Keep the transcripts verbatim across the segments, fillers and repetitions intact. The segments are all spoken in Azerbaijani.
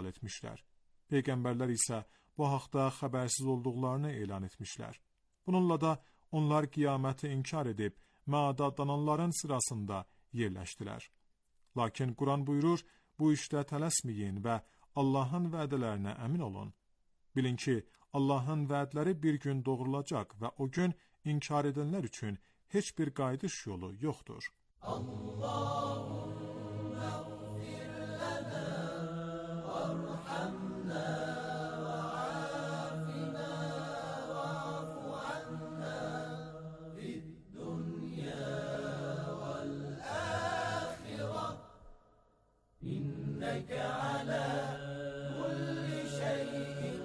etmişler. Peygamberler ise bu haqda xəbərsiz olduqlarını elan etmişler. Bununla da onlar qiyameti inkar edib, məada adananların sırasında yerləşdilər. Lakin Quran buyurur, bu işdə tələsməyin və Allahın vədələrinə əmin olun. Bilin ki, Allahın vədləri bir gün doğrulacaq və o gün inkar edənlər üçün heç bir qayıdış yolu yoxdur. Allahümme gfir lana varhamna va'afina va'fu anna fid dunya vel ahireh inneke ala kulli şeyin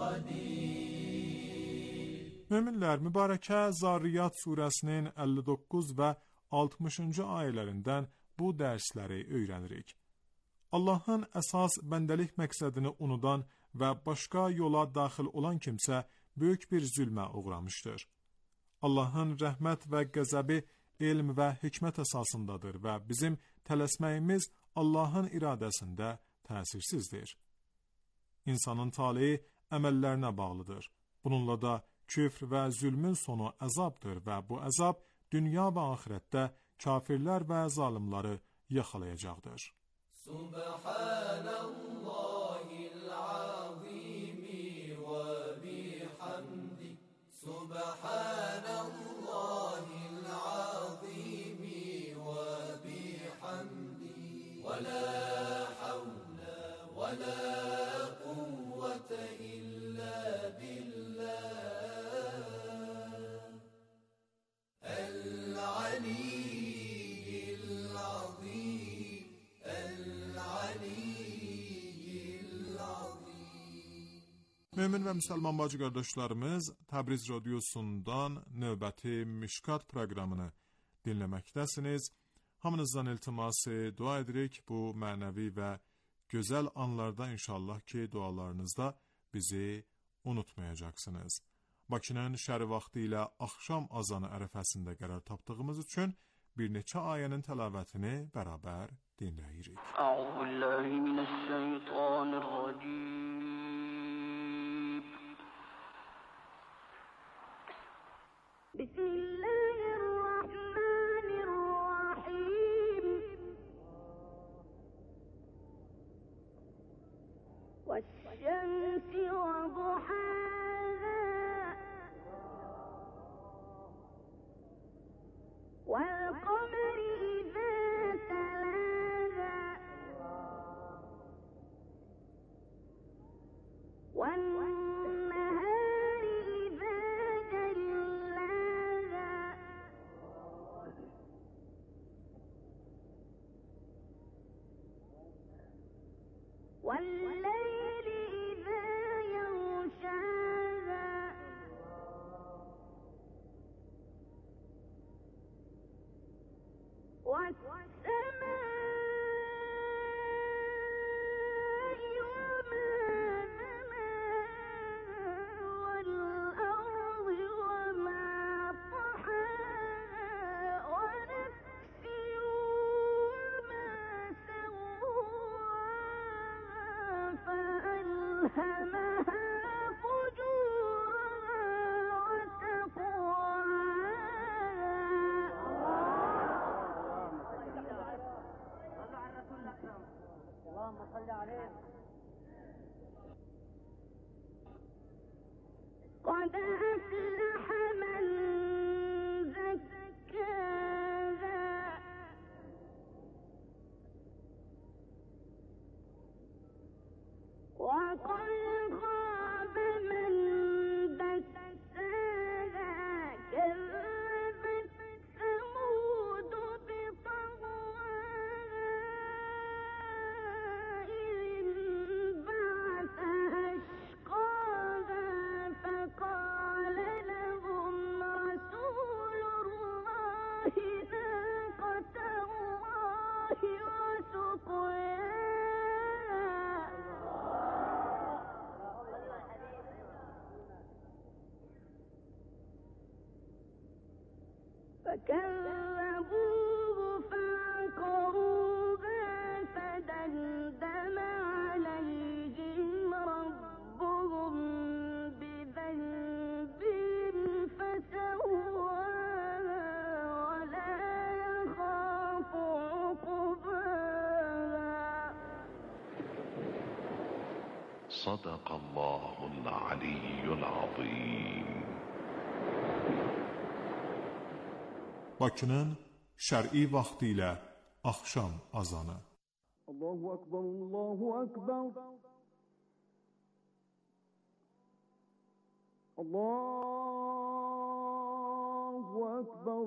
qadir. Müminlər, mübarəkə Zarriyat surəsinin əlli doqquz və altmışıncı ayələrindən bu dərsləri öyrənirik. Allahın əsas bəndəlik məqsədini unudan və başqa yola daxil olan kimsə böyük bir zülmə uğramışdır. Allahın rəhmət və qəzəbi elm və hikmət əsasındadır və bizim tələsməyimiz Allahın iradəsində təsirsizdir. İnsanın taleyi əməllərinə bağlıdır. Bununla da küfr və zülmün sonu əzabdır və bu əzab dünya və axirətdə kafirlər və zalimları yaxalayacaqdır. Subhanallahil azimi və bihamdi Subhanallahil azimi və bihamdi və la havlə və la quvvətə illə billah Mömin və müsəlman bacı qardaşlarımız, Təbriz radiosundan növbəti Mişkat proqramını dinləməkdəsiniz. Hamınızdan iltiması dua edirik bu mənəvi və gözəl anlarda inşallah ki dualarınızda bizi unutmayacaqsınız. Bakının şəri vaxtı ilə axşam azanı ərəfəsində qərar tapdığımız üçün bir neçə ayənin təlavətini bərabər dinləyirik. Euzubillahimineşşeytanirracim. Bismillahirrahmanirrahim. Veş-şemsi ve duhaha vel-qamari izâ talâhâ ven-nehâri izâ jallâhâ vel-leyli izâ yaghshâhâ وَالسَّمَاءِ وَمَا بَنَاهَا وَالْأَرْضِ وَمَا طَحَاهَا وَنَفْسٍ وَمَا سَوَّاهَا فَأَلْهَمَهَا فُجُورَهَا اللهم صل عليه. قد أفلح من زكاها وقد خاب من دساها كذبت ثمود بطغواها إذ انبعث أشقاها فقال لهم رسول الله ناقة الله وسقياها فكذبوه فعقروها فدمدم عليهم صدق الله العلی العظیم. Bakının şər'i vaxtı ilə axşam azanı. Allahu Akbar, Allahu Akbar. Allahu Akbar,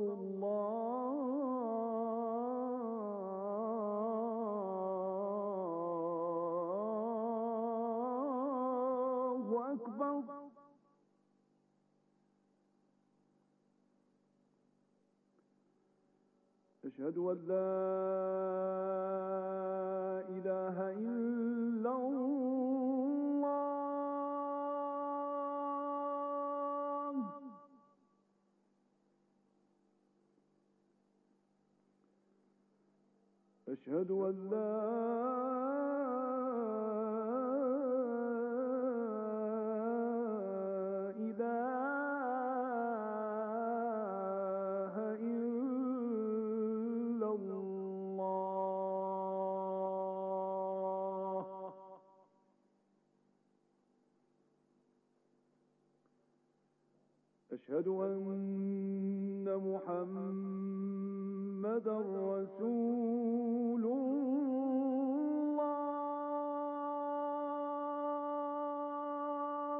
Allahu Akbar. أشهد أن لا إله إلا الله. أشهد أن لا أشهد أن محمدًا رسول الله.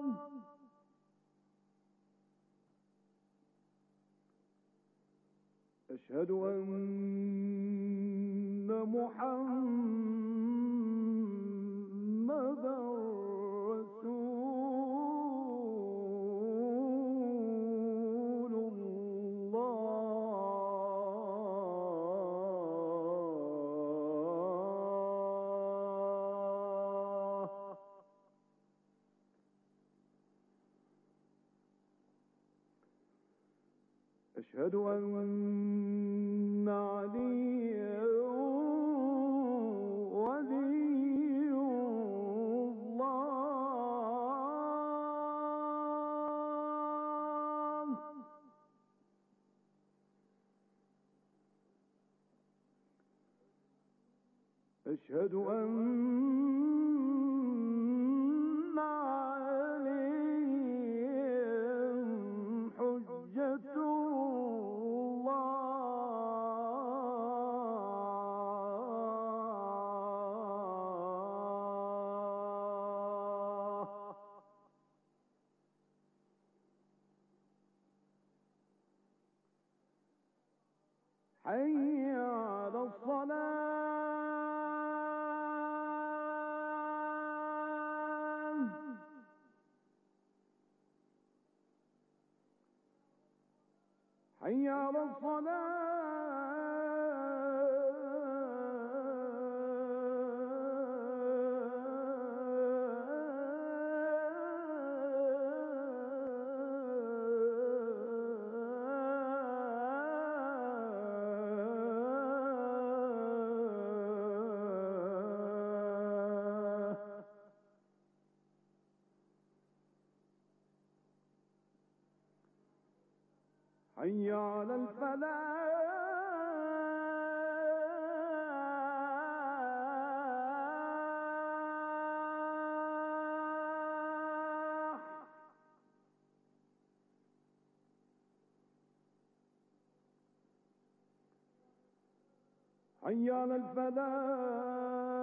أشهد أن محمدًا أشهد أن عليا ولي الله. أشهد أن عليهم حجة حي على الصلاة. حي على حي على الفلاح. حي على الفلاح.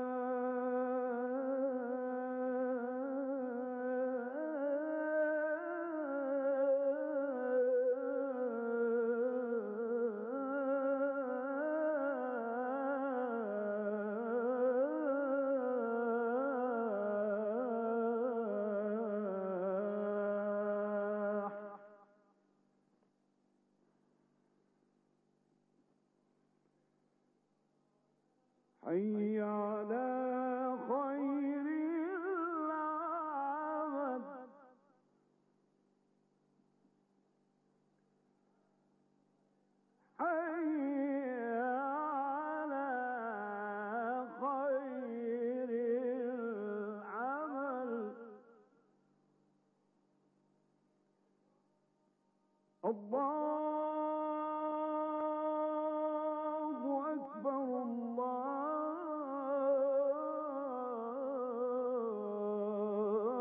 حي على خير العمل. حي على خير العمل. الله أكبر، الله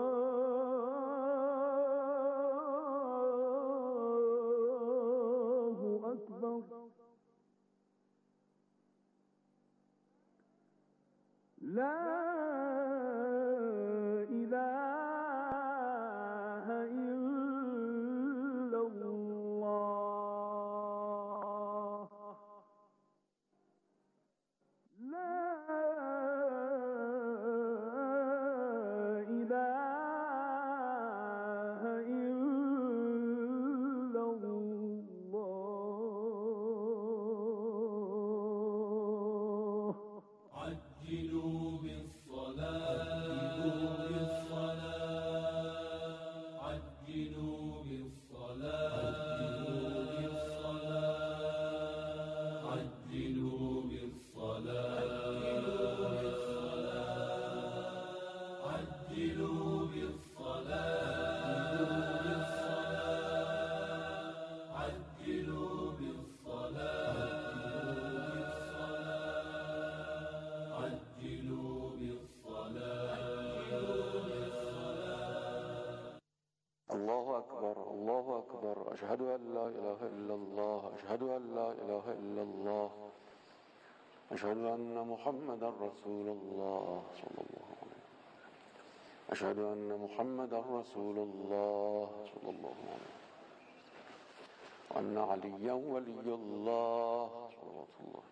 أشهد أن لا إله إلا الله أشهد أن لا إله إلا الله أشهد أن محمدا رسول الله صلى الله عليه وسلم أشهد أن محمدا رسول الله صلى الله عليه وسلم وأن عليا ولي الله صلوات الله.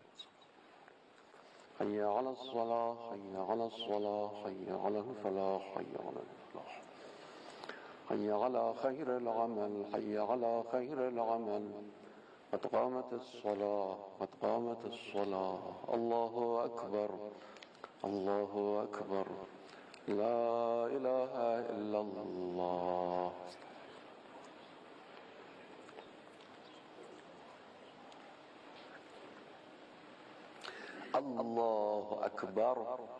حي على الصلاة حي على الصلاة حي على الفلاح حي على الفلاح حي على خير العمل حي على خير العمل قد قامت الصلاة قد قامت الصلاة. الله أكبر الله أكبر لا إله إلا الله. الله أكبر.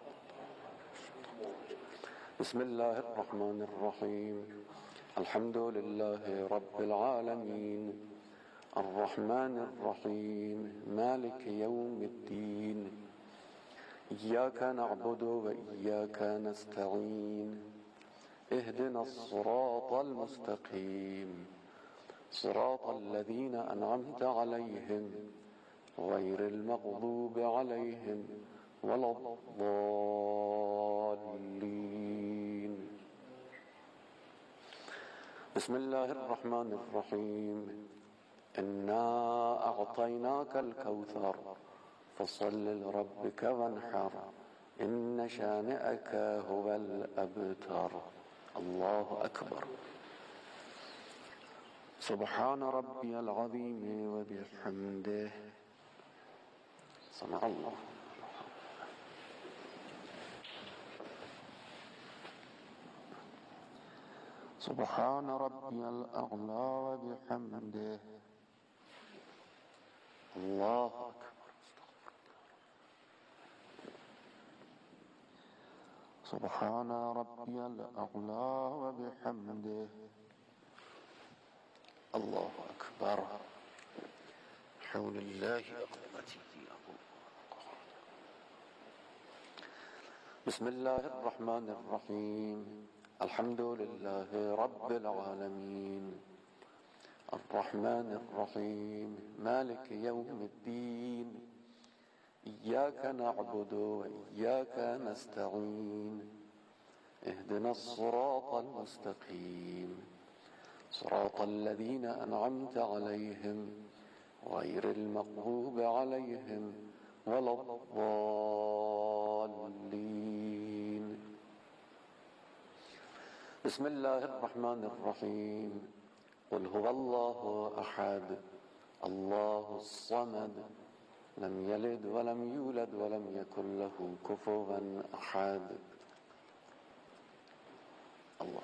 بسم الله الرحمن الرحيم. الحمد لله رب العالمين الرحمن الرحيم مالك يوم الدين إياك نعبد وإياك نستعين اهدنا الصراط المستقيم صراط الذين أنعمت عليهم غير المغضوب عليهم ولا الضالين. بسم الله الرحمن الرحيم. إنا أعطيناك الكوثر فصل لربك وانحر إن شانئك هو الأبتر. الله أكبر. سبحان ربي العظيم وبحمده. سمع الله. سبحان ربي الأعلى وبحمده. الله أكبر. سبحان ربي الأعلى وبحمده. الله أكبر. حول الله أقوته. بسم الله الرحمن الرحيم. الحمد لله رب العالمين الرحمن الرحيم مالك يوم الدين إياك نعبد وإياك نستعين اهدنا الصراط المستقيم صراط الذين أنعمت عليهم غير المغضوب عليهم ولا الضالين. بسم الله الرحمن الرحيم. قل هو الله أحد الله الصمد لم يلد ولم يولد ولم يكن له كفوا أحد. الله.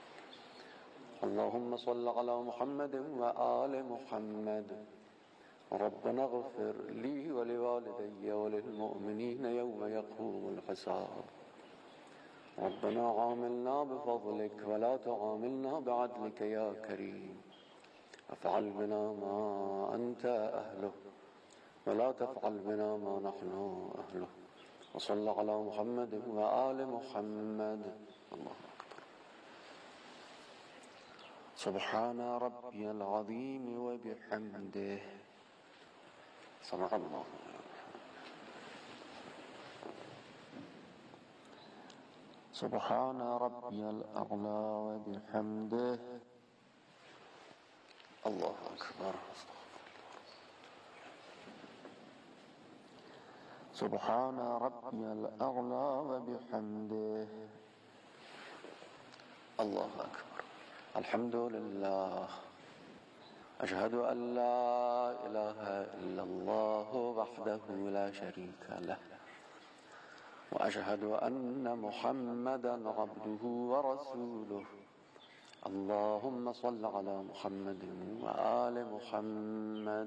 اللهم صل على محمد وآل محمد. ربنا اغفر لي ولوالدي وللمؤمنين يوم يقوم الحساب. ربنا عاملنا بفضلك ولا تعاملنا بعدلك يا كريم. افعل بنا ما أنت أهله ولا تفعل بنا ما نحن أهله. وصل على محمد وآل محمد. الله أكبر. سبحان ربي العظيم وبحمده. سمع الله. سبحان ربي الأعلى وبحمده. الله أكبر. سبحان ربي الأعلى وبحمده. الله أكبر. الحمد لله. أشهد أن لا إله إلا الله وحده لا شريك له وأشهد أن محمدا عبده ورسوله. اللهم صل على محمد وآل محمد.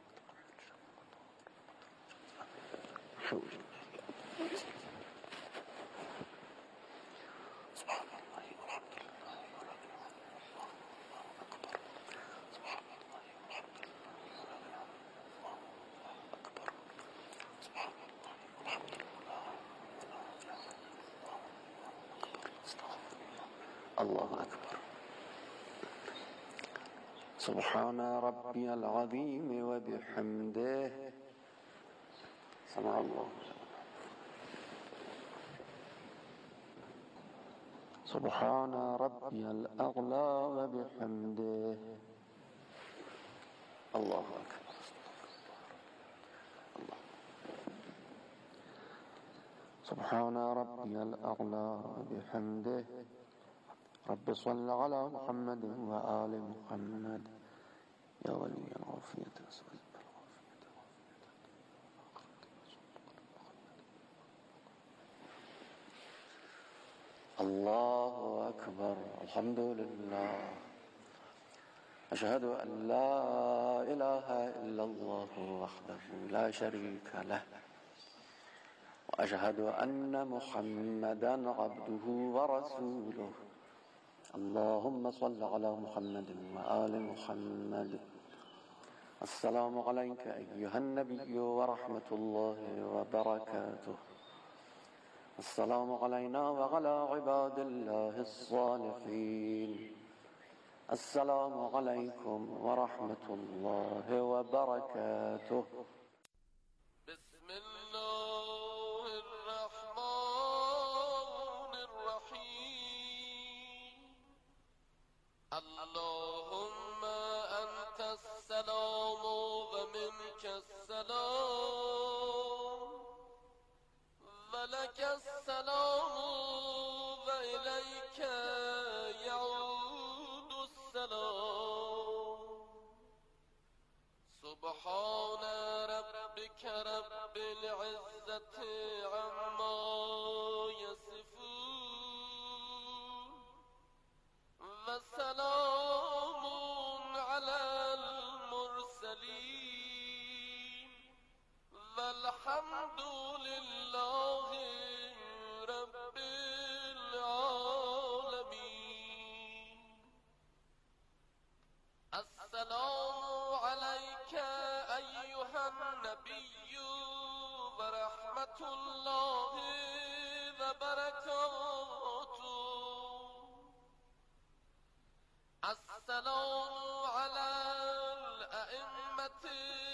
سبحان الله والحمد لله ولا إله إلا الله أكبر. سبحان الله والحمد لله ولا إله إلا الله أكبر. سبحان الله والحمد لله ولا إله إلا الله أكبر. استغفر الله. الله أكبر. سبحان ربي العظيم وبحمده سمع الله. سبحان ربي الأعلى وبحمده. الله أكبر. الله. سبحان ربي الأعلى وبحمده. رب صل على محمد وآل محمد يا ولي العافية. الله أكبر. الحمد لله. أشهد أن لا إله إلا الله وحده لا شريك له وأشهد أن محمدا عبده ورسوله. اللهم صل على محمد وآل محمد. السلام عليك أيها النبي ورحمة الله وبركاته. السلام علينا وعلى عباد الله الصالحين. السلام عليكم ورحمة الله وبركاته. بسم الله الرحمن الرحيم. اللهم أنت السلام ومنك السلام ولك السلام وإليك يعود السلام. سبحان ربك رب العزة عما يصفون وسلام على المرسلين والحمد لله رب العالمين. السلام عليك أيها النبي ورحمة الله وبركاته. السلام على الأئمة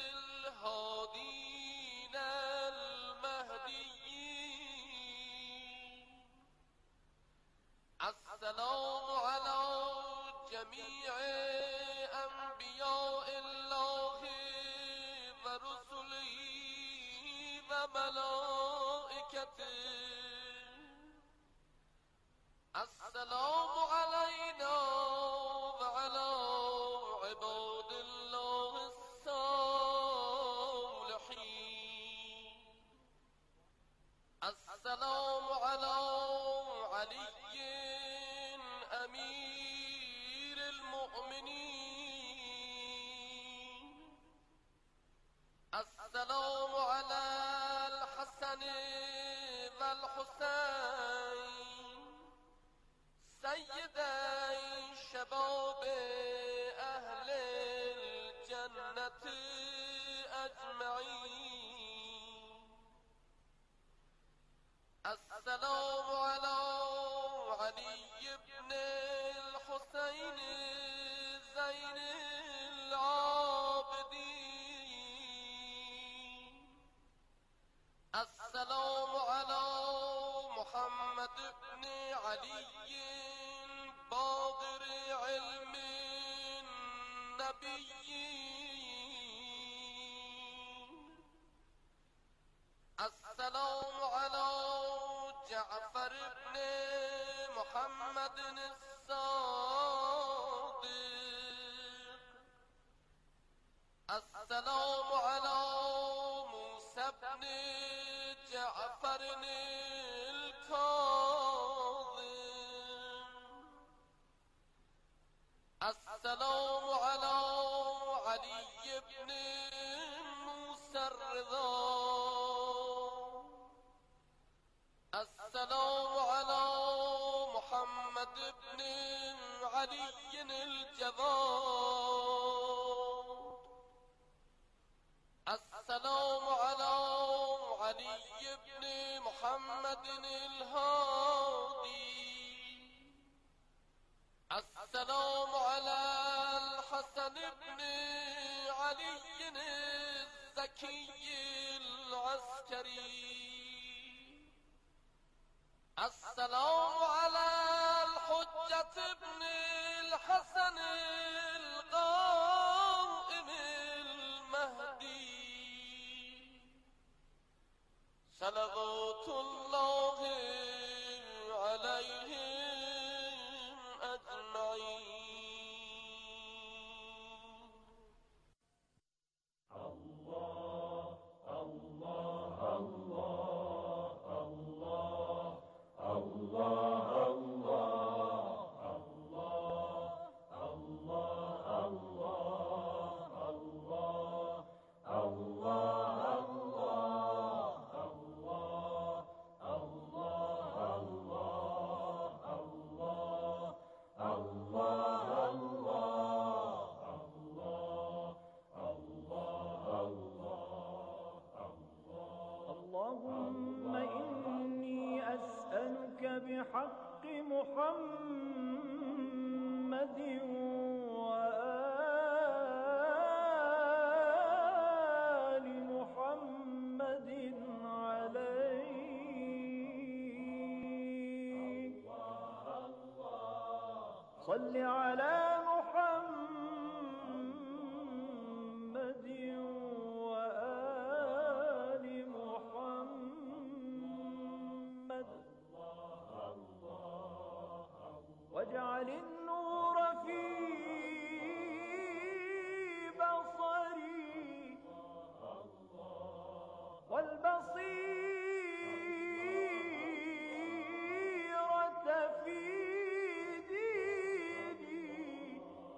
الهادين المهديين. السلام على جميع أنبياء الله ورسله وملائكته. السلام علينا وعلى عباد الله الصالحين. السلام على علي أمير المؤمنين. السلام على الحسن والحسين سيدي شباب أهل الجنة أجمعين. السلام على علي بن الحسين زين العابدين. السلام على محمد بن علي باقر علم النبيين. السلام على جعفر بن محمد الصادق. السلام على موسى بن جعفر الكاظم. السلام على علي بن موسى الرضا. السلام على محمد بن علي الجواد. السلام على علي بن محمد الهادي. السلام على الحسن بن علي الزكي العسكري. السلام على الحجة ابن الحسن القائم المهدي صلوات الله عليهم أجمعين. اللهم إني أسألك بحق محمد وآل محمد عليك صل على محمد وآل محمد واجعل النور في بصري والبصيرة في ديني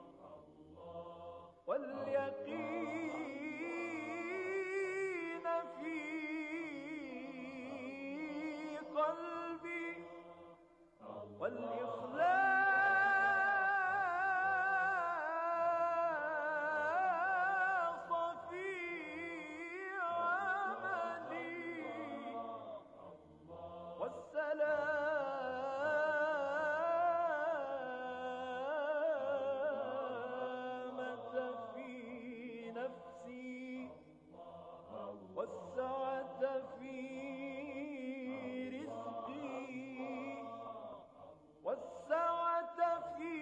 واليقين في قلبي والإخلاص في عملي والسلامة في نفسي والسعة في رزقي والسعة في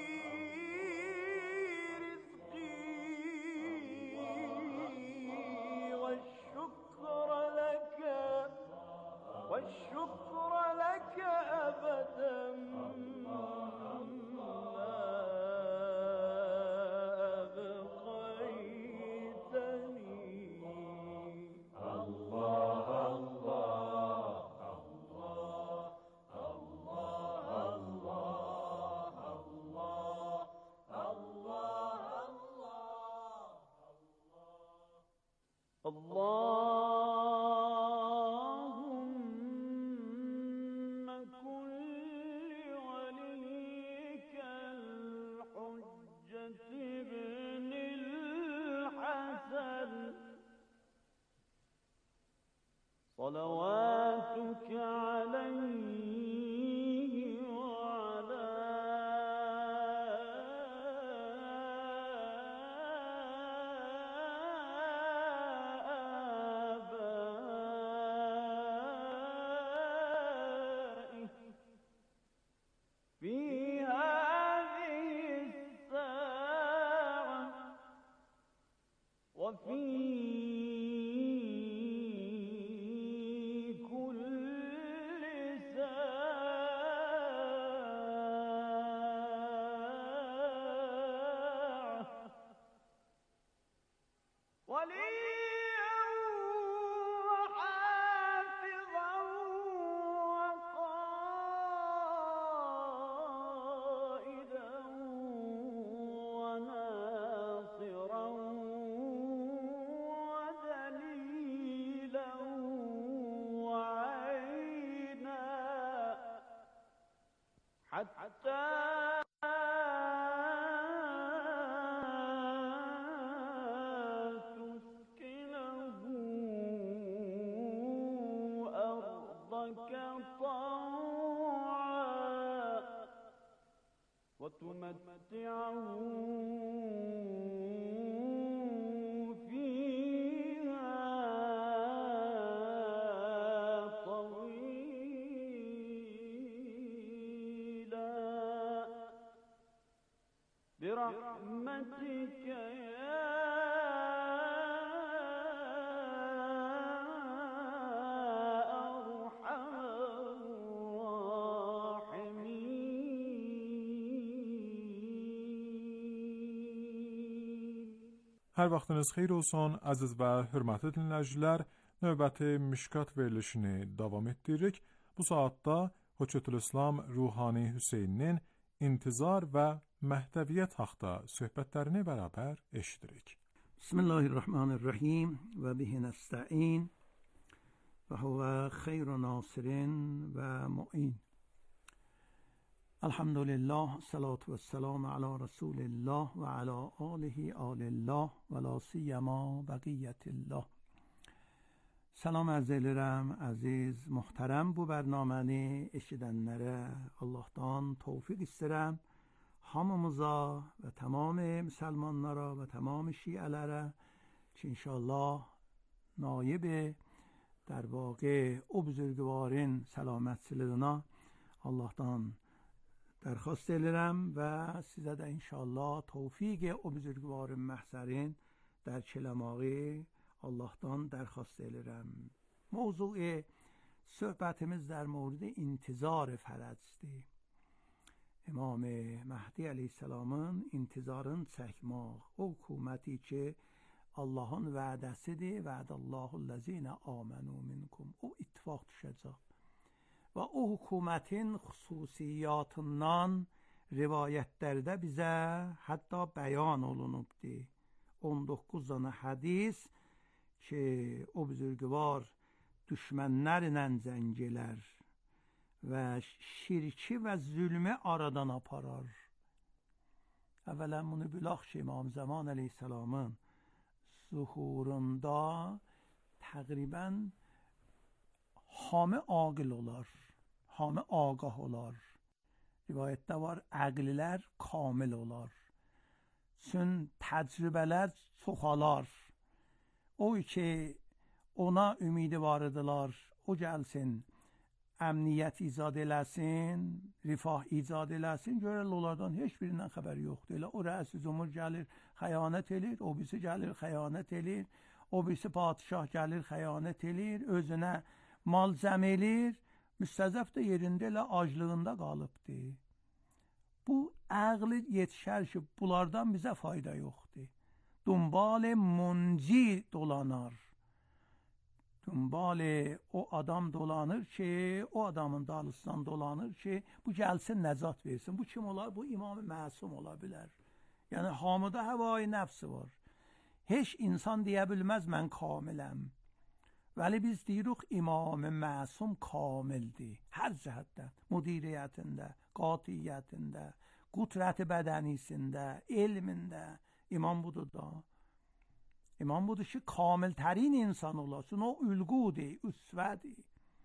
رزقي والشكر لك والشكر لك أبدا ما أبقيتني. الله الله اللهم كن لوليك الحجة ابن الحسن صلواتك عليه وعلى آبائه في هذه الساعة وفي كل ساعة وليا وحافظا وقائدا وناصرا ودليلا وعينا حتى تسكنه أرضك طوعا وتمتعه فيها طويلا برحمتك يا Hər vaxtınız xeyir olsun, əziz və hörmətli dinləyicilər. Növbəti Mişkat verilişini davam etdiririk. Bu saatda Hoçetülislam Ruhani Hüseyninin intizar və məhdəviyyət haqda söhbətlərini bərabər eşidirik. Bismillahirrahmanirrahim və bihi nəstəin və huvə xeyru nasirin və mu'in. Elhamdülillah, salatu və selamu ala Rasulillah və ala alihi alillah və la siyyama bəqiyyətillah. Salam arz edirəm, əziz, muhterəm bu bərnaməni eşidənlərə Allahdan tövfiq istəyirəm. Hamımıza və tamam müsəlmanlara və tamam şiələrə ki inşallah naib در واقع او بزرگوارین سلامتçılığına Allah'tan درخواست ederim ve size de inşallah tevfik o buzurgvarın محضرین در کلماغی Allah'tan درخواست ederim. موضوع صحبتimiz در مورد انتظار فرزdir. İmam Mehdi aleyhisselamın intizarın çəkmək, o hüküməti ki Allah'ın vədəsidir, vədəllahullezine amenu minkum, o ittifaq düşəcək. Və o hökumətin xüsusiyyatından rivayətlərdə bizə hətta bəyan olunubdur. on doqquz dənə hədis ki, o buzurgvar düşmənlərlə cəng elər və şirki və zülmü aradan aparar. Əvvələn bunu bilaq ki, İmam Zaman əleyhisselamın zuhurunda təqribən hamı aqil olar, hamı ağah olar. Rivayətdə var, əqlilər kamil olar. Çün təcrübələr çoxalar. O ki, ona ümidi var idilar, o gəlsin, əmniyyət icad eləsin, rifah icad eləsin, görəl onlardan heç birindən xəbər yoxdur. Elə o rəis-i cumhur gəlir, xəyanət elir, o birisi gəlir, xəyanət elir, o birisi padişah gəlir, xəyanət elir, özünə mal cəm elir, müstəzəf də yerində elə aclığında qalıbdır. Bu əqli yetişər ki, bunlardan bizə fayda yoxdur. Dumbal munci dolanar. Dumbal o adam dolanır ki, o adamın dalısından dolanır ki, bu gəlsin nəcat versin. Bu kim olar? Bu İmam-ı Məsum ola bilər. Yəni, hamıda həvai nəfsi var. Heç insan deyə bilməz, mən kamiləm. Vəli biz deyirik, İmam-ı Məsum kamildir. Hər cəhətdən, müdiriyyətində, qatiyyətində, qüdrət bədənisində, elmində. İmam budur da. İmam budur ki, kamiltərin insan olasın. O ülqudir, üsvədir.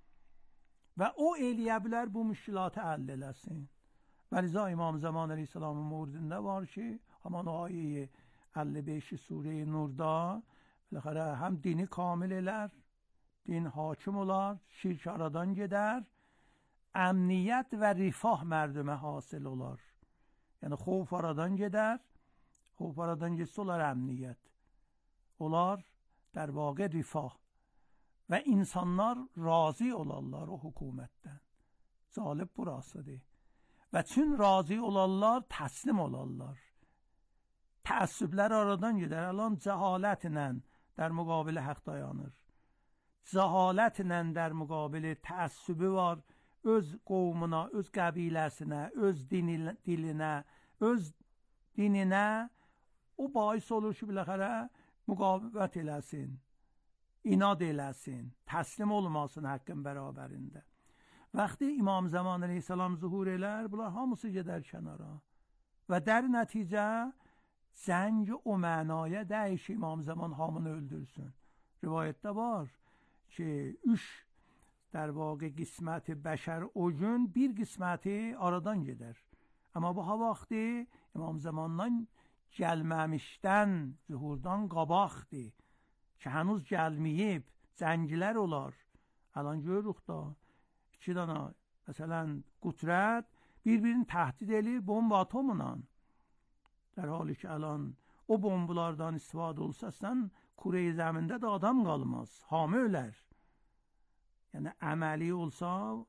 Və o eləyə bilər bu müşkilatı həll eləsin. Və liza İmam Zaman əleyhisselamın mövridində var ki, haman o ayə əlli beş Sure-i Nurda biləxərə həm dini kamil elər, din hakim olar, şirk aradan gedər, əmniyyət və rifah mərdümə hasil olar. Yəni, xof aradan gedər, xof aradan getsə olar əmniyyət. Olar در واقع rifah və insanlar razı olarlar o hökumətdən. Calib burasıdır. Və çün razı olarlar, təslim olarlar. Təəssüblər aradan gedər. Alan cəhalətlə در müqabilə haqq dayanır. Cəhalətlə در müqabilə təəssübü var. Öz qovmuna, öz qəbiləsinə, öz dilinə, öz dininə o bahis olur ki, biləxərə müqavimət eləsin, inad eləsin, təslim olmasın haqqın bərabərində. Vaxtı İmam Zaman əleyhisselam zuhur elər, bunlar hamısı gedər kənara. Və در nəticə zəng o mənaya dəyiş İmam Zaman hamını öldürsün. Rivayətdə var ki, üç در واقع qisməti bəşər o gün bir qisməti aradan gedər. Amma bu ha vaxtı İmam Zamandan gəlməmişdən, zuhurdan qabaqdır ki, hənuz gəlməyib, zəngilər olar. Alan görürük da, iki dana, məsələn, qüdrət bir-birini təhdid edir bomba atomla. در حالی ki, alan o bombalardan istifadə olsa, sən Kure-i zəmində də adam qalmaz, hamı ölər. Yəni, əməli olsa,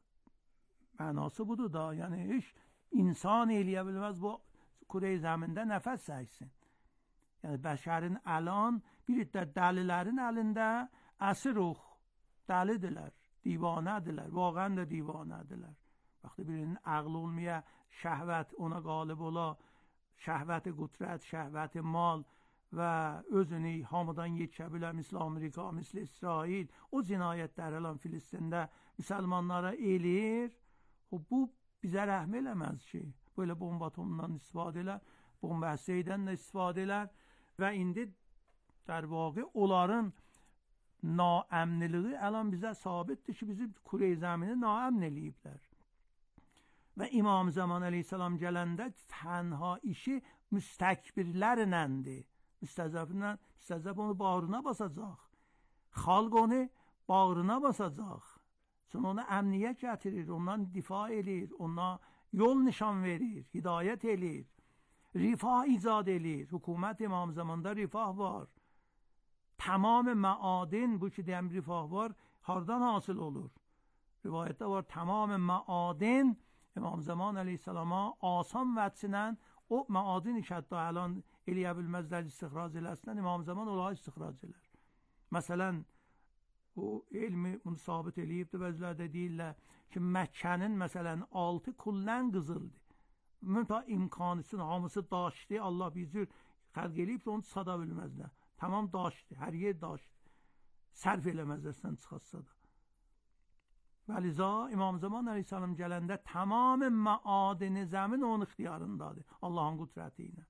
mənası budur da, yəni, heç insan eləyə bilməz bu Kure-i zəmində nəfəs çəksin. Yəni, bəşərin alan bir iddə dəlilərin əlində əsir-ruh, dəlidirlər, divanədirlər, vaqən də divanədirlər. Vaxtı birinin ağlı olmaya, şəhvət ona qalib ola, şəhvət-i qüdrət, şəhvət-i mal və özünü hamıdan yetişə bilə, misl Amerika, misl İsrail, o cinayətlər elan Filistində müsəlmanlara eləyir. Bu bizə rəhm eləməz ki, böyle bomba atomundan istifadə elər, bomba həsseydən də istifadə elər və indi در واقع onların naəmniliği elan bizə sabitdir ki, bizi Kure-i zəmini naəmn eləyiblər. Və İmam Zaman əleyhissalam gələndə tənha işi müstəkbirlərləndir. Müstəzəflə, müstəzəf onu bağrına basacaq. Xalq onu bağrına basacaq. Sonra onu əmniyyət gətirir, ondan difa edir, ona yol nişan verir, hidayət edir. Rifah icad edir. Hükümət İmam Zaman'da rifah var. Tamam maadin, bu ki deyəm rifah var, hardan hasıl olur? Rivayətdə var, tamam maadin İmam Zaman əleyhissalama asan vəçsinən o maadini ki, hətta əlan eləyə bilməzlər istixrac eləsinən, İmam Zaman onları istixrac elər. Məsələn, o elmi bunu sabit eləyibdir, vəzlərdə deyirlər ki, Məkkənin məsələn altı kullən qızıldır. Müntə imkanısın hamısı daşdı, Allah bir cür xəlq eləyib onu sada bilməzlər. Tamam daşdı, hər yer daşdı. Sərf eləməzlərsən çıxasa da. Vəliza İmam Zaman əleyhissalam gələndə tamam maadini zəmin onun ixtiyarındadır. Allahın qüdrəti ilə.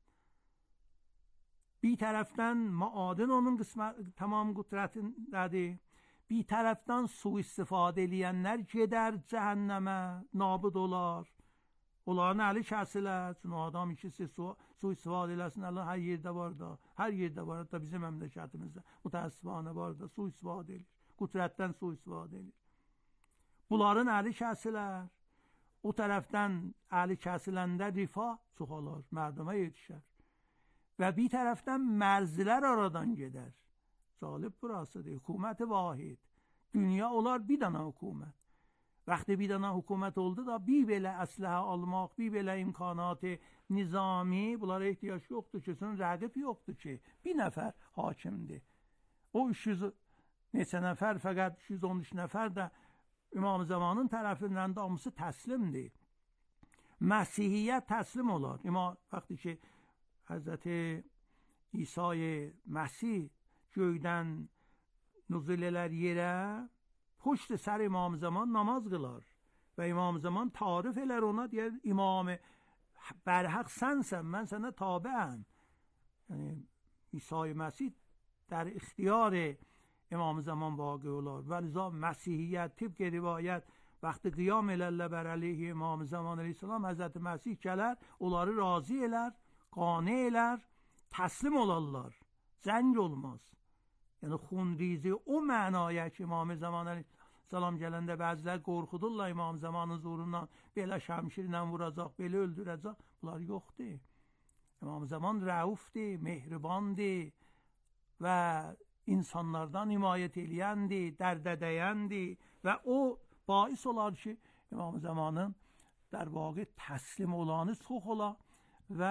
Bir tərəfdən maadin onun qismət, tamam qüdrətindədir. Bir tərəfdən su istifadə eləyənlər gedər cəhənnəmə, nabud olar. Onların əli kəsilər. Çünki adam ikisi su, su istifadə eləsin, Allah hər yerdə var da. Hər yerdə var da bizim məmləkətimizdə. Mütəəssifanə var da su istifadə edir. Qüdrətdən su istifadə edir. Bunların əli kəsilər. O tərəfdən əli kəsiləndə rifah çoxalar, mərdəmə yetişər. Və bir tərəfdən mərzilər aradan gedər. Calib burasıdır. Hükümət vahid. Dünya olar bir dana hükümət. Vaxtı bir dana hükümət oldu da bir belə əsləhə almaq, bir belə imkanat nizami, bunlara ehtiyac yoxdur ki, sonra rəqib yoxdur ki, bir nəfər hakimdir. O üç yüz neçə nəfər, fəqət üç yüz on üç nəfər də İmam Zamanın tərəfindən də hamısı təslimdir. Məsihiyyət təslim olar. İmam vaxtı ki, Həzrəti İsa'yı Məsih göydən nüzul elər yerə, puşt sər İmam Zaman namaz qılar. Və İmam Zaman tarif elər ona, deyər, İmam bərhəq sənsən, mən sənə tabiəm. Yəni, İsa'yı Məsih در اختیار امام زمان واقع olar. ولذا مسیحیت طبق rivayət vaxtı qiyam elərlər bər əleyhi İmam Zaman əleyhissalam, Həzrəti Məsih gələr, onları razı elər, qane elər, təslim olarlar. Zəng olmaz. Yəni xunrizi o mənaya ki, İmam Zaman əleyhissalam gələndə bəzilər qorxudurlar İmam Zamanın zorundan, belə şəmşirlə vuracaq, belə öldürəcək. Bunlar yoxdur. İmam Zaman rəufdir, mehribandır və insanlardan himayət eləyəndir, dərdə dəyəndir və o bais olar ki, İmam Zamanın در واقع təslim olanı çox ola və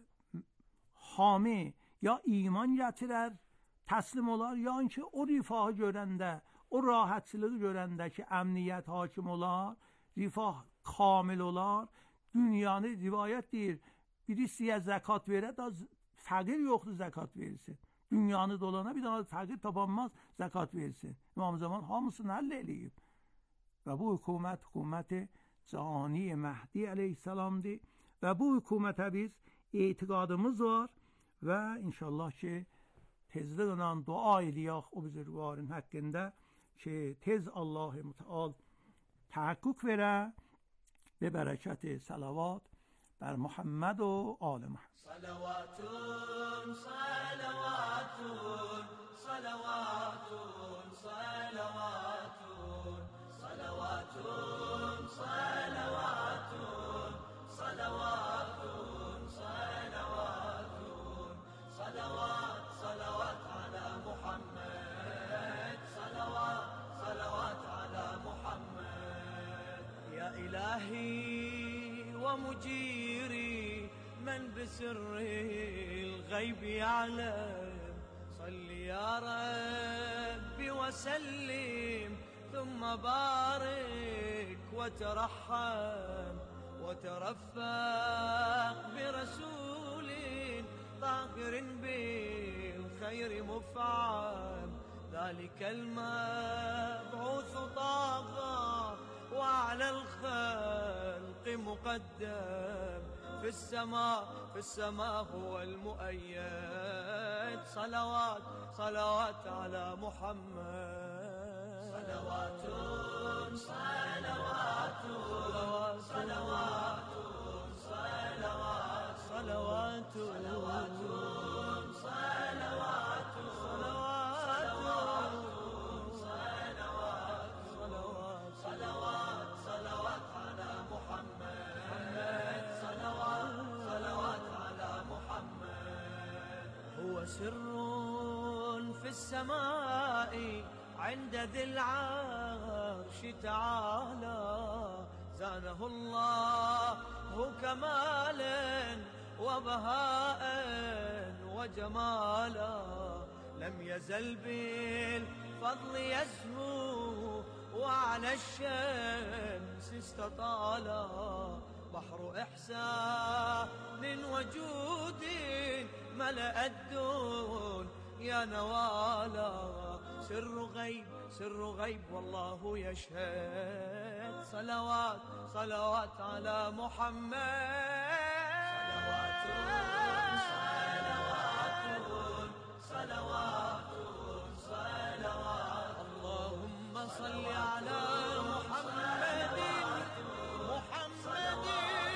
hami ya iman gətirər, təslim olar, ya ki o rifahı görəndə, o rahatçılığı görəndə ki, əmniyyət hakim olar, rifah kamil olar, dünyanı rivayət deyir, birisi zəkat verə da fəqir yoxdur zəkat verirsin. Dünyanı dolana bir dana fəqir tapanmaz zəkat versin. İmam Zaman hamısını həll eləyib. Və bu hükümət, hüküməti Cani Məhdi əleyhissalamdır. Və bu hükümətə biz etiqadımız var və inşallah ki, tezliklə dua eləyək o büzürgvarın haqqında ki, tez Allah-u Müteal təhəqqüq verə və bərəkəti salavat بر محمد و آل محمد. صلوات صلوات صلوات صلوات صلوات صلوات صلوات صلوات صلوات صلوات على محمد صلوات صلوات على محمد. يا إلهي ومجيري من بسر الغيب يعلم، صل يا ربي وسلم ثم بارك وترحم وترفق برسول طاهر بالخير مفعم، ذلك المبعوث طاغى وعلى الخلق مقدم، في السماء في السماء هو المؤيد. صلوات صلوات على محمد. صلوات صلوات صلوات صلوات صلوات صلوات صلوات صلوات صلوات صلوات على محمد. صلوات صلوات على محمد. هو سر في السماء عند ذي العرش تعالى، زانه الله كمالا وبهاء وجمالا، لم يزل بالفضل يزهو وعلى الشمس استطالا، بحر إحسان وجود ملأ الدون يا نوالا، سر غيب سر غيب والله يشهد. صلوات صلوات على محمد. صلوات صلوات صلوات اللهم صل على محمد محمد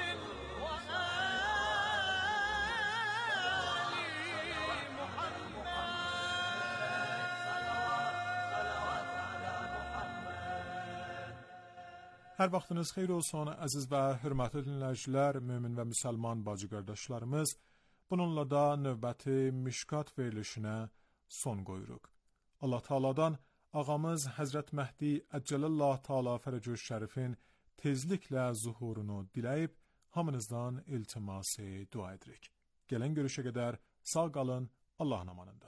Hər vaxtınız xeyir olsun, əziz və hörmətli dinləyicilər, mömin və müsəlman bacı qardaşlarımız. Bununla da növbəti Mişkat verilişinə son qoyuruq. Allah Taala'dan ağamız Həzrət Məhdi Əccələllah Taala Fərəcüş Şərifin tezliklə zuhurunu diləyib, hamınızdan iltiması dua edirik. Gələn görüşə qədər sağ qalın, Allahın amanında.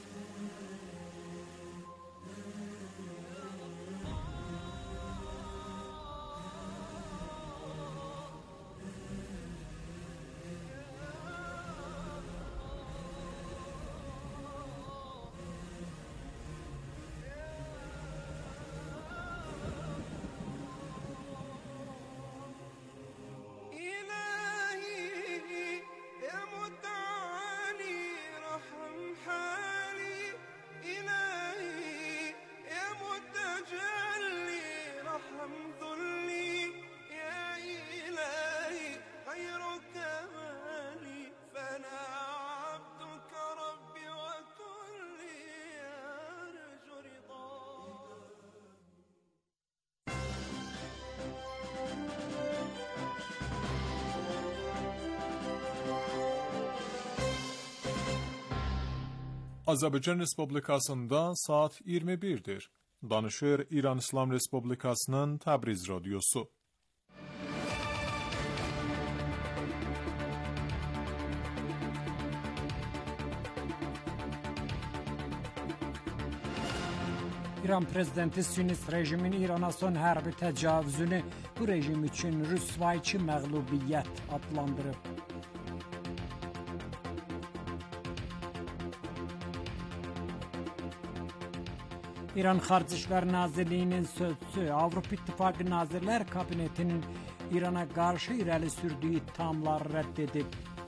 Azərbaycan Respublikasında saat iyirmi birdir. Danışır İran İslam Respublikasının Təbriz Radyosu. İran prezidenti Siyonist rejimin İrana son hərbi təcavüzünü bu rejim üçün rüsvayçı məğlubiyyət adlandırıb. İran Xarici İşlər Nazirliyinin sözçüsü Avropa İttifaqı Nazirlər Kabinetinin İrana qarşı irəli sürdüyü ittihamları rədd edib.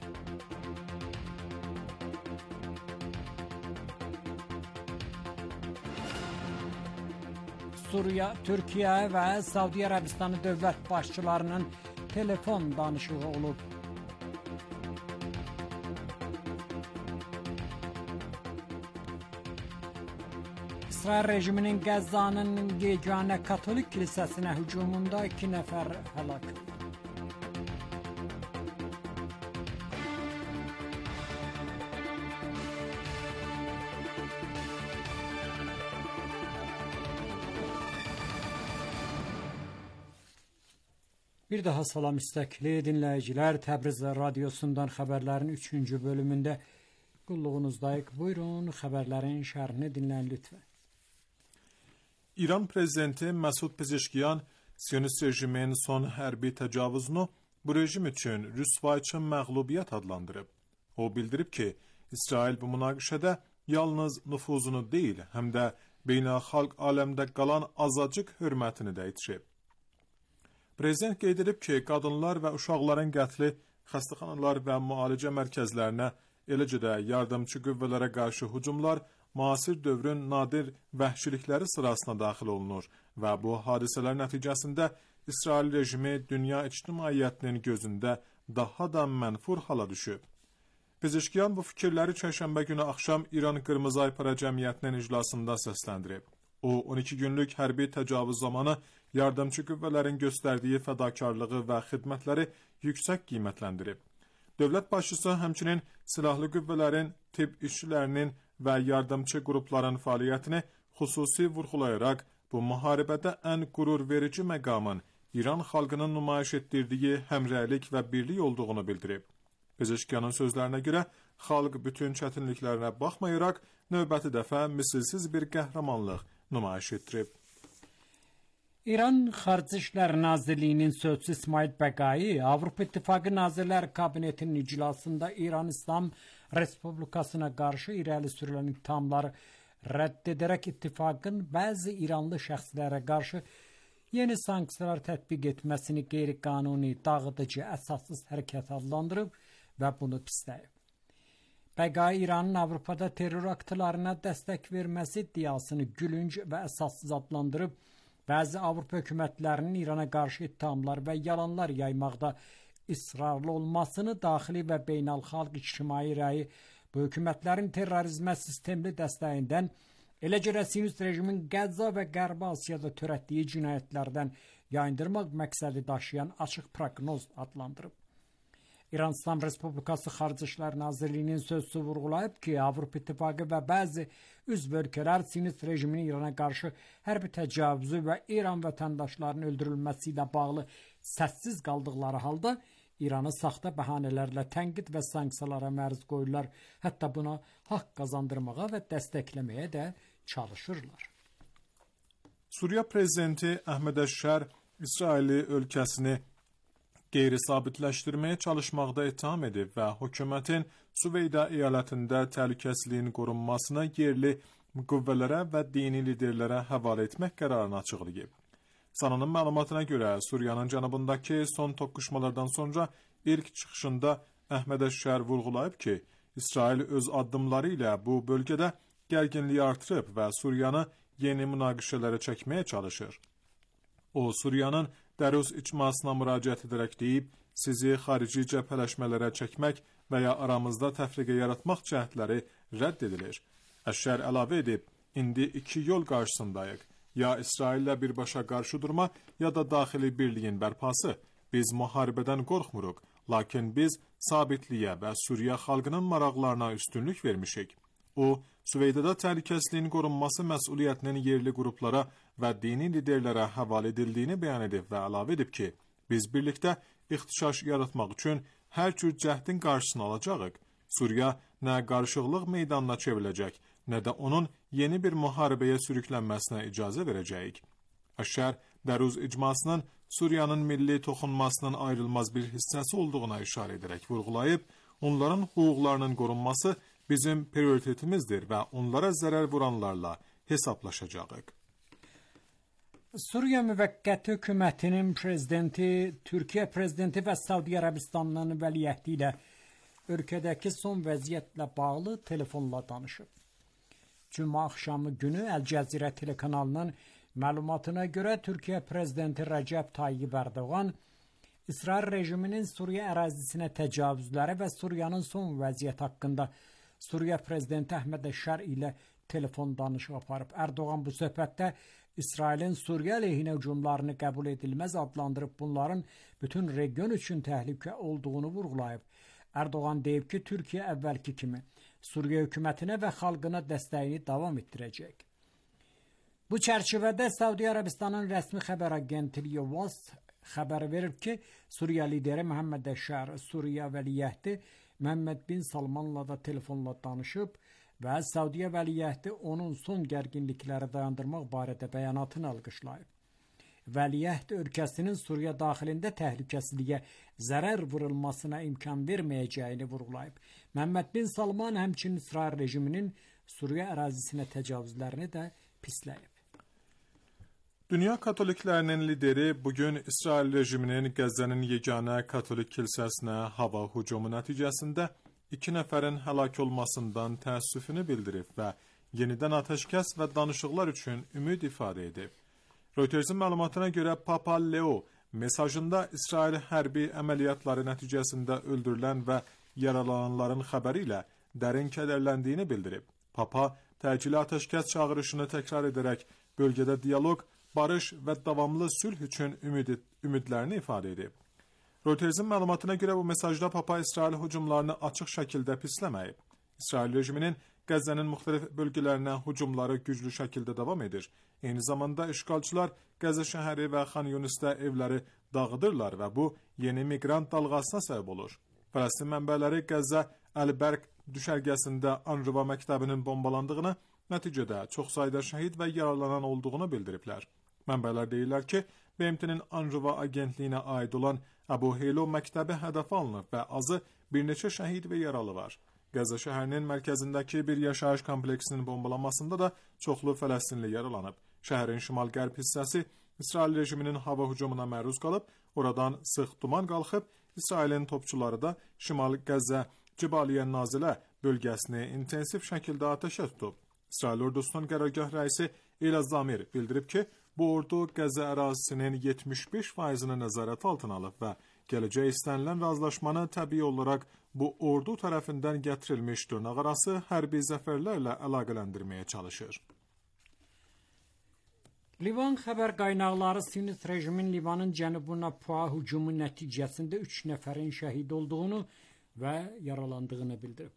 Suriya, Türkiyə və Səudiyyə Ərəbistanı dövlət başçılarının telefon danışığı olub. İsrail rejiminin Qəzzanın yeganə Katolik kilsəsinə hücumunda iki nəfər həlak. Bir daha salam istekli dinleyiciler. Təbriz Radyosu'ndan haberlerin üçüncü bölümünde qulluğunuzdayıq. Buyurun, haberlerin şerhini dinleyin lütfen. İran prezidenti Məsud Pezeşkiyan Siyonist rejimin son hərbi təcavüzünü bu rejim üçün rüsvayçı məğlubiyyət adlandırıb. O bildirib ki, İsrail bu münaqişədə yalnız nüfuzunu deyil, həm də beynəlxalq aləmdə qalan azacıq hörmətini də itirib. Prezident qeyd edib ki, qadınlar və uşaqların qətli xəstəxanalar və müalicə mərkəzlərinə, eləcə də yardımçı qüvvələrə qarşı hücumlar müasir dövrün nadir vəhşilikləri sırasına daxil olunur və bu hadisələr nəticəsində İsrail rejimi dünya ictimaiyyətinin gözündə daha da mənfur hala düşüb. Pezeşkiyan bu fikirləri çərşənbə günü axşam İran Qırmızı Aypara Cəmiyyətinin iclasında səsləndirib. O, on iki günlük hərbi təcavüz zamanı yardımçı qüvvələrin göstərdiyi fədakarlığı və xidmətləri yüksək qiymətləndirib. Dövlət başçısı həmçinin silahlı qüvvələrin, tibb işçilərinin və yardımçı qrupların fəaliyyətini xüsusi vurğulayaraq bu müharibədə ən qürur verici məqamın İran xalqının nümayiş etdirdiyi həmrəylik və birlik olduğunu bildirib. Pezeşkiyanın sözlərinə görə xalq bütün çətinliklərinə baxmayaraq növbəti dəfə misilsiz bir qəhrəmanlıq nümayiş etdirib. İran Xarici İşlər Nazirliyinin sözçüsü İsmail Bəqai Avropa İttifaqı Nazirlər Kabinetinin iclasında İran İslam Respublikasına qarşı irəli sürülən ittihamları rədd edərək ittifaqın bəzi İranlı şəxslərə qarşı yeni sanksiyalar tətbiq etməsini qeyri-qanuni, dağıdıcı, əsassız hərəkət adlandırıb və bunu pisləyib. Bəqai İranın Avropada terror aktlarına dəstək verməsi iddiasını gülünc və əsassız adlandırıb, bəzi Avropa hökumətlərinin İrana qarşı ittihamlar və yalanlar yaymaqda israrlı olmasını, daxili və beynəlxalq ictimai rəyi bu hökumətlərin terrorizmə sistemli dəstəyindən, eləcə də Siyonist rejimin Qəzza və Qərbi Asiyada törətdiyi cinayətlərdən yayındırmaq məqsədi daşıyan açıq proqnoz adlandırıb. İran İslam Respublikası Xarici İşlər Nazirliyinin sözçüsü vurğulayıb ki, Avropa İttifaqı və bəzi üzv ölkələr Siyonist rejimin İrana qarşı hərbi təcavüzü və İran vətəndaşlarının öldürülməsi ilə bağlı səssiz qaldıqları halda İranı saxta bəhanələrlə tənqid və sanksiyalara məruz qoyurlar. Hətta buna haqq qazandırmağa və dəstəkləməyə də çalışırlar. Suriya prezidenti Əhməd Əşşər İsraili ölkəsini qeyri-sabitləşdirməyə çalışmaqda ittiham edib və hökumətin Süveyda əyalətində təhlükəsizliyin qorunmasına yerli qüvvələrə və dini liderlərə həvalə etmək qərarını açıqlayıb. Sananın məlumatına görə Suriyanın cənubundakı son toqquşmalardan sonra ilk çıxışında Əhməd Əşşər vurğulayıb ki, İsrail öz addımları ilə bu bölgədə gərginliyi artırıb və Suriyanı yeni münaqişələrə çəkməyə çalışır. O, Suriyanın Dərus icmasına müraciət edərək deyib, sizi xarici cəbhələşmələrə çəkmək və ya aramızda təfriqə yaratmaq cəhdləri rədd edilir. Əşşər əlavə edib, indi iki yol qarşısındayıq. Ya İsraillə birbaşa qarşı durma, ya da daxili birliyin bərpası. Biz müharibədən qorxmuruq, lakin biz sabitliyə və Suriya xalqının maraqlarına üstünlük vermişik. O, Süveydada təhlükəsizliyin qorunması məsuliyyətinin yerli qruplara və dini liderlərə həvalə edildiyini bəyan edib və əlavə edib ki, biz birlikdə ixtişaş yaratmaq üçün hər cür cəhdin qarşısını alacağıq. Suriya nə qarışıqlıq meydanına çevriləcək, nə də onun yeni bir müharibəyə sürüklənməsinə icazə verəcəyik. Əşşər, Dəruz icmasının Suriyanın milli toxunmasının ayrılmaz bir hissəsi olduğuna işarə edərək vurğulayıb, onların hüquqlarının qorunması bizim prioritetimizdir və onlara zərər vuranlarla hesablaşacağıq. Suriya Müvəqqəti Hökumətinin prezidenti, Türkiyə prezidenti və Səudiyyə Ərəbistanının vəliəhdi ilə ölkədəki son vəziyyətlə bağlı telefonla danışıb. Cümə axşamı günü Əl Cəzirə telekanalının məlumatına görə Türkiyə prezidenti Rəcəb Tayyib Ərdoğan İsrail rejiminin Suriya ərazisinə təcavüzləri və Suriyanın son vəziyyəti haqqında Suriya prezidenti Əhməd Əşşər ilə telefon danışığı aparıb. Erdoğan bu söhbətdə İsrailin Suriya əleyhinə hücumlarını qəbul edilməz adlandırıb bunların bütün region üçün təhlükə olduğunu vurğulayıb. Erdoğan deyib ki, Türkiyə əvvəlki kimi Suriya hökumətinə və xalqına dəstəyini davam etdirəcək. Bu çərçivədə Səudiyyə Ərəbistanının rəsmi xəbər agentliyi VAS xəbər verir ki, Suriya lideri Məhəmməd Əşşar Suriya vəliəhdi Məhəmməd bin Salmanla da telefonla danışıb və Səudiyyə vəliəhdi onun son gərginlikləri dayandırmaq barədə bəyanatını alqışlayıb. Vəliəhd ölkəsinin Suriya daxilində təhlükəsizliyə zərər vurulmasına imkan verməyəcəyini vurğulayıb. Məhəmməd bin Salman həmçinin İsrail rejiminin Suriya ərazisinə təcavüzlərini də pisləyib. Dünya katoliklərinin lideri bugün İsrail rejiminin Qəzzənin yeganə katolik kilsəsinə hava hücumu nəticəsində iki nəfərin həlak olmasından təəssüfünü bildirib və yenidən atəşkəs və danışıqlar üçün ümid ifadə edib. Reutersin məlumatına görə Papa Leo mesajında İsrail hərbi əməliyyatları nəticəsində öldürülən və yaralananların xəbəri ilə dərin kədərləndiyini bildirib. Papa təcili atəşkəs çağırışını təkrar edərək bölgədə dialoq, barış və davamlı sülh üçün ümid, ümidlərini ifadə edib. Reutersin məlumatına görə bu mesajda Papa İsrail hücumlarını açıq şəkildə pisləməyib. İsrail rejiminin Qəzzənin müxtəlif bölgələrinə hücumları güclü şəkildə davam edir. Eyni zamanda işğalçılar Qəzza şəhəri və Xan Yunisdə evləri dağıdırlar və bu yeni miqrant dalğasına səbəb olur. Fələstin mənbələri Qəzza Əl-Bərq düşərgəsində Anruva məktəbinin bombalandığını, nəticədə çox sayda şəhid və yaralanan olduğunu bildiriblər. Mənbələr deyirlər ki, B M T-nin Anruva agentliyinə aid olan Əbu Heylo məktəbi hədəfə alınıb və azı bir neçə şəhid və yaralı var. Qəzza şəhərinin mərkəzindəki bir yaşayış kompleksinin bombalanmasında da çoxlu Fələstinli yaralanıb. Şəhərin şimal-qərb hissəsi İsrail rejiminin hava hücumuna məruz qalıb, oradan sıx duman qalxıb, İsrailin topçuları da Şimal Qəzza Cibaliyə Nazilə bölgəsini intensiv şəkildə atəşə tutub. İsrail ordusunun qərargah rəisi Elaz Zamir bildirib ki, bu ordu Qəzza ərazisinin yetmiş beş faizini nəzarət altına alıb və gələcək istənilən razılaşmanı təbii olaraq bu ordu tərəfindən gətirilmiş dırnaqarası hərbi zəfərlərlə əlaqələndirməyə çalışır. Livan xəbər qaynaqları Sinit rejimin Livanın cənubuna PUA hücumu nəticəsində üç nəfərin şəhid olduğunu və yaralandığını bildirib.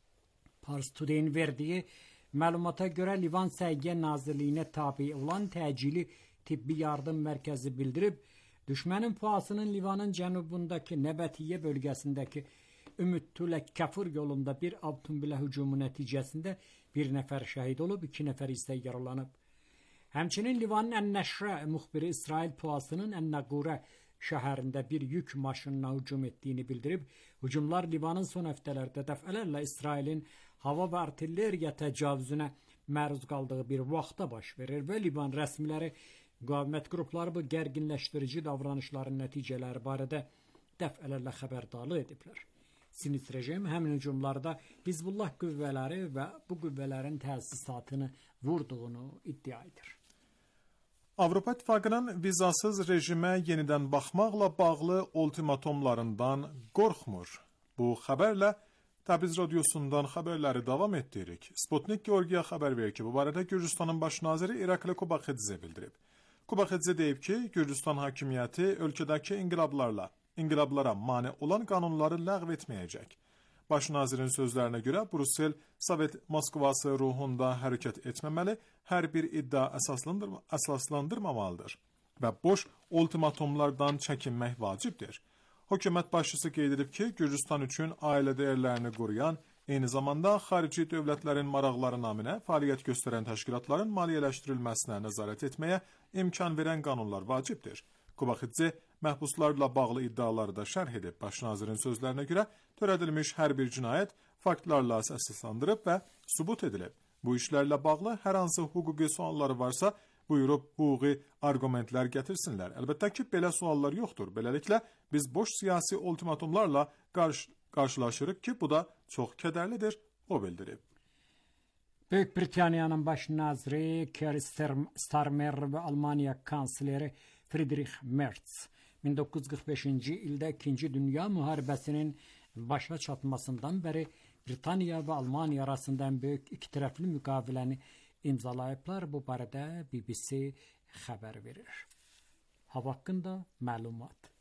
Pars Today-in verdiyi məlumata görə Livan Səhiyyə Nazirliyinə tabi olan təcili tibbi yardım mərkəzi bildirib, düşmənin PUA-sının Livanın cənubundakı Nəbətiyyə bölgəsindəki Ümüddülə Kəfur yolunda bir avtomobilə hücumu nəticəsində bir nəfər şəhid olub, iki nəfər isə yaralanıb. Həmçinin Livanın Ən-Nəşrə müxbiri İsrail PUA-sının Ən-Nəqurə şəhərində bir yük maşınına hücum etdiyini bildirib, hücumlar Livanın son həftələrdə dəfələrlə İsrailin hava və artilleriya təcavüzünə məruz qaldığı bir vaxtda baş verir və Livan rəsmiləri müqavimət qrupları bu gərginləşdirici davranışların nəticələri barədə dəfələrlə xəbərdarlıq ediblər. Sinit rejim həmin hücumlarda Hizbullah qüvvələri və bu qüvvələrin təsisatını vurduğunu iddia edir. Avropa İttifaqının vizasız rejimə yenidən baxmaqla bağlı ultimatomlarından qorxmur. Bu xəbərlə Təbriz radiosundan xəbərləri davam etdiririk. Sputnik Georgiya xəbər verir ki, bu barədə Gürcüstanın baş naziri İrakli Kubaxidze bildirib. Kubaxidze deyib ki, Gürcüstan hakimiyyəti ölkədəki inqilablarla, inqilablara mane olan qanunları ləğv etməyəcək. Baş nazirin sözlərinə görə Brüssel Sovet Moskvası ruhunda hərəkət etməməli, hər bir iddia əsaslandırma, əsaslandırmamalıdır və boş ultimatomlardan çəkinmək vacibdir. Hökumət başçısı qeyd edib ki, Gürcüstan üçün ailə dəyərlərini qoruyan, eyni zamanda xarici dövlətlərin maraqları naminə fəaliyyət göstərən təşkilatların maliyyələşdirilməsinə nəzarət etməyə imkan verən qanunlar vacibdir. Kubaxidze məhbuslarla bağlı iddiaları da şərh edib. Baş nazirin sözlərinə görə törədilmiş hər bir cinayət faktlarla əsaslandırıb və sübut edilib. Bu işlərlə bağlı hər hansı hüquqi sualları varsa, buyurub hüquqi arqumentlər gətirsinlər. Əlbəttə ki, belə suallar yoxdur. Beləliklə, biz boş siyasi ultimatomlarla qarş qarşılaşırıq ki, bu da çox kədərlidir, o bildirib. Böyük Britaniyanın baş naziri Keir Starmer və Almaniya kansleri Friedrich Merz min doqquz yüz qırx beşinci ildə ikinci Dünya müharibəsinin başa çatmasından bəri Britaniya və Almaniya arasında böyük iki tərəfli müqaviləni imzalayıblar. Bu barədə B B C xəbər verir. Hava haqqında məlumat.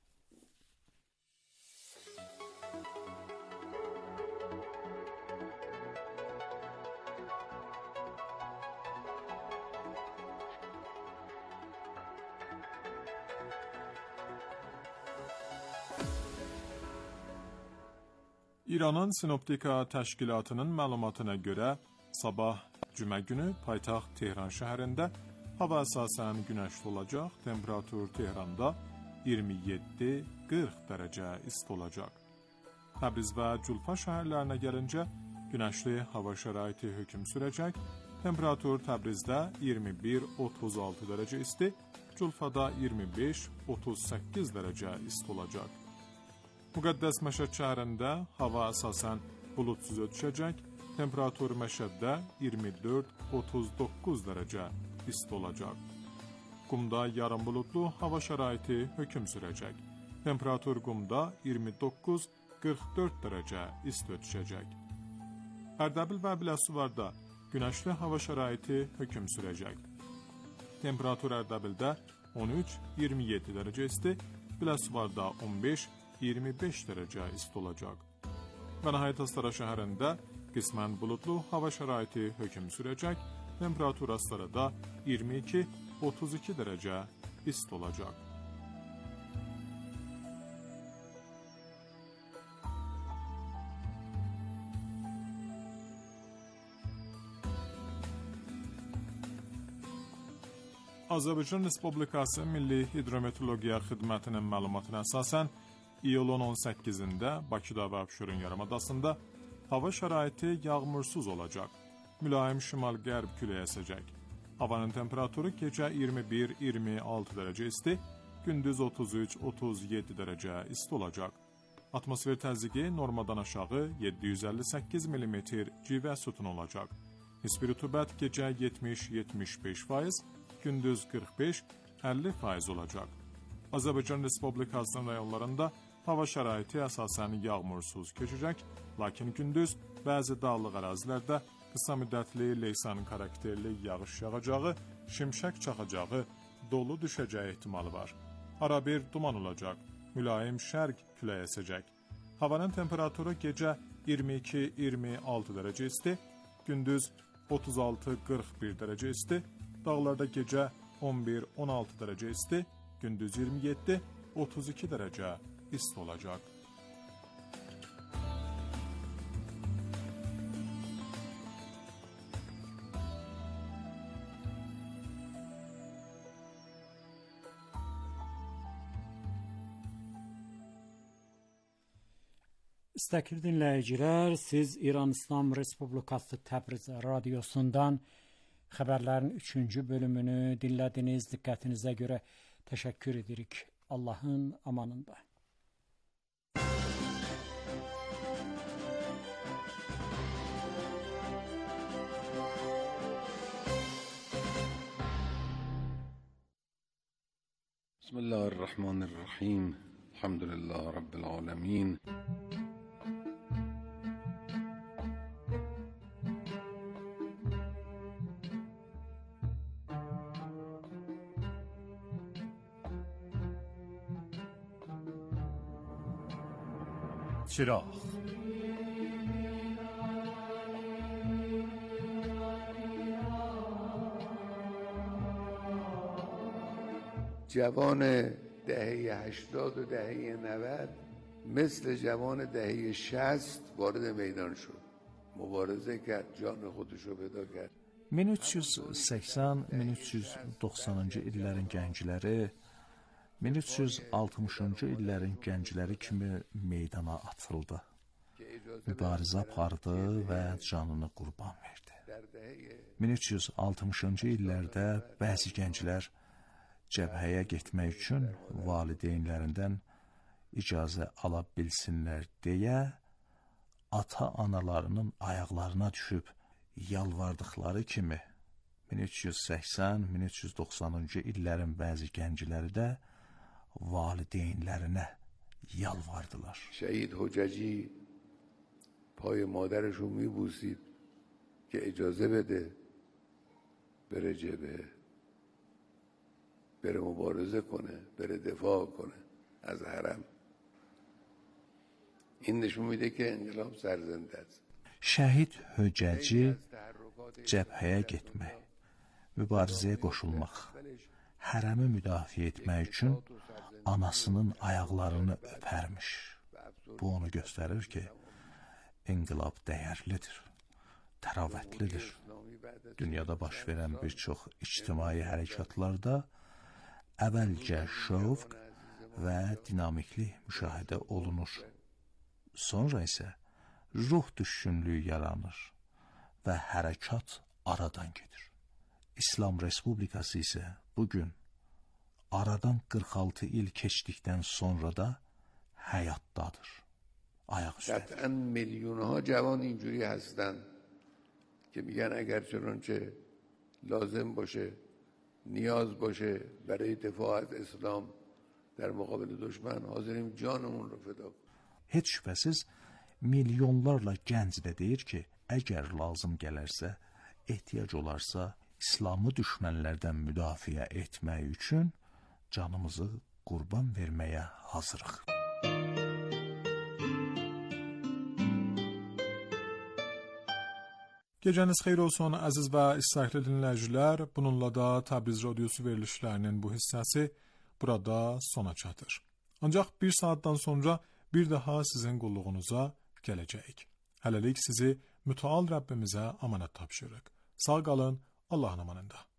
İranın Sinoptika Təşkilatının məlumatına görə sabah cümə günü paytaxt Tehran şəhərində hava əsasən günəşli olacaq, temperatur Tehranda iyirmi yeddi qırx dərəcə isti olacaq. Təbriz və Culfa şəhərlərinə gəlincə günəşli hava şəraiti hökm sürəcək, temperatur Təbrizdə iyirmi bir otuz altı dərəcə isti, Culfada iyirmi beş otuz səkkiz dərəcə isti olacaq. Müqəddəs Məşəd şəhərində hava əsasən bulutsuz ötüşəcək, temperatur Məşəddə iyirmi dörd otuz doqquz dərəcə isti olacaq. Qumda yarım bulutlu hava şəraiti hökm sürəcək, temperatur Qumda iyirmi doqquz qırx dörd dərəcə isti ötüşəcək. Ərdəbil və Biləsuvarda günəşli hava şəraiti hökm sürəcək, temperatur Ərdəbildə on üç iyirmi yeddi dərəcə isti, Biləsuvarda on beş iyirmi beş dərəcə isti olacaq. Və nəhayət Astara şəhərində qismən bulutlu hava şəraiti hökm sürəcək, temperatur Astarada iyirmi iki otuz iki dərəcə isti olacaq. Azərbaycan Respublikası Milli Hidrometeorologiya Xidmətinin məlumatına əsasən iyulun on səkkizində Bakıda və Abşeron yarımadasında hava şəraiti yağmursuz olacaq. Mülayim şimal-qərb küləyi əsəcək. Havanın temperaturu gecə iyirmi bir iyirmi altı dərəcə isti, gündüz otuz üç otuz yeddi dərəcə isti olacaq. Atmosfer təzyiqi normadan aşağı yeddi yüz əlli səkkiz millimetr civə sütun olacaq. Nisbi rütubət gecə yetmiş yetmiş beş faiz, gündüz qırx beş əlli faiz olacaq. Azərbaycan Respublikasının rayonlarında hava şəraiti əsasən yağmursuz keçəcək, lakin gündüz bəzi dağlıq ərazilərdə qısa müddətli leysan karakterli yağış yağacağı, şimşək çaxacağı, dolu düşəcəyi ehtimalı var. Arabir duman olacaq, mülayim şərq küləyi əsəcək. Havanın temperaturu gecə iyirmi iki iyirmi altı dərəcə isti, gündüz otuz altı qırx bir dərəcə isti, dağlarda gecə on bir on altı dərəcə isti, gündüz iyirmi yeddi otuz iki dərəcə isti olacaq. İstəkli dinləyicilər, siz İran İslam Respublikası Təbriz radiosundan xəbərlərin üçüncü bölümünü dinlədiniz. Diqqətinizə görə təşəkkür edirik. Allahın amanında. Bismillahirrahmanirrahim. Elhamdülillah Rabbil alemin. چراغ جوان دهه هشتاد و دهه نود مثل جوان دهه شصت وارد میدان شد، مبارزه کرد، جان خودشو فدا کرد. min üç yüz səksən min üç yüz doxsanıncı illərin gəncləri min üç yüz altmışıncı illərin gəncləri kimi meydana atıldı. Mübarizə apardı və canını qurban verdi. min üç yüz altmışıncı illərdə bəzi gənclər cəbhəyə getmək üçün valideynlərindən icazə ala bilsinlər deyə ata-analarının ayaqlarına düşüb yalvardıqları kimi min üç yüz səksən min üç yüz doxsanıncı illərin bəzi gəncləri də valideynlərinə yalvardılar. شهید حججی پای مادرش رو میبوسید که اجازه بده بره جبهه، بره مبارزه کنه، بره دفاع کنه از حرم. این نشون میده که انقلاب سرزنده است. Şəhid Höccəci cəbhəyə getmək, mübarizəyə qoşulmaq, hərəmi müdafiə etmək üçün anasının ayaqlarını öpərmiş. Bu onu göstərir ki, inqilab dəyərlidir, təravətlidir. Dünyada baş verən bir çox ictimai hərəkatlarda əvvəlcə şövq və dinamiklik müşahidə olunur. Sonra isə ruh düşkünlüyü yaranır və hərəkat aradan gedir. İslam Respublikası isə bugün aradan qırx altı il keçdikdən sonra da həyatdadır. Ayaq üstədir. قطعا میلیون ها جوان اینجوری هستن که میگن اگر چنانچه لازم باشه، نیاز باشه برای دفاع از اسلام در مقابل دشمن حاضریم جانمون رو فدا کنیم. Heç şübhəsiz milyonlarla gənc də deyir ki, əgər lazım gələrsə, ehtiyac olarsa, İslamı düşmənlərdən müdafiə etmək üçün canımızı qurban verməyə hazırıq. Gecəniz xeyir olsun əziz və istəkli dinləyicilər. Bununla da Təbriz Radiosu verilişlərinin bu hissəsi burada sona çatır. Ancaq bir saatdan sonra bir daha sizin qulluğunuza gələcəyik. Hələlik sizi mütəal Rəbbimizə amanət tapşırırıq. Sağ qalın, Allahın amanında.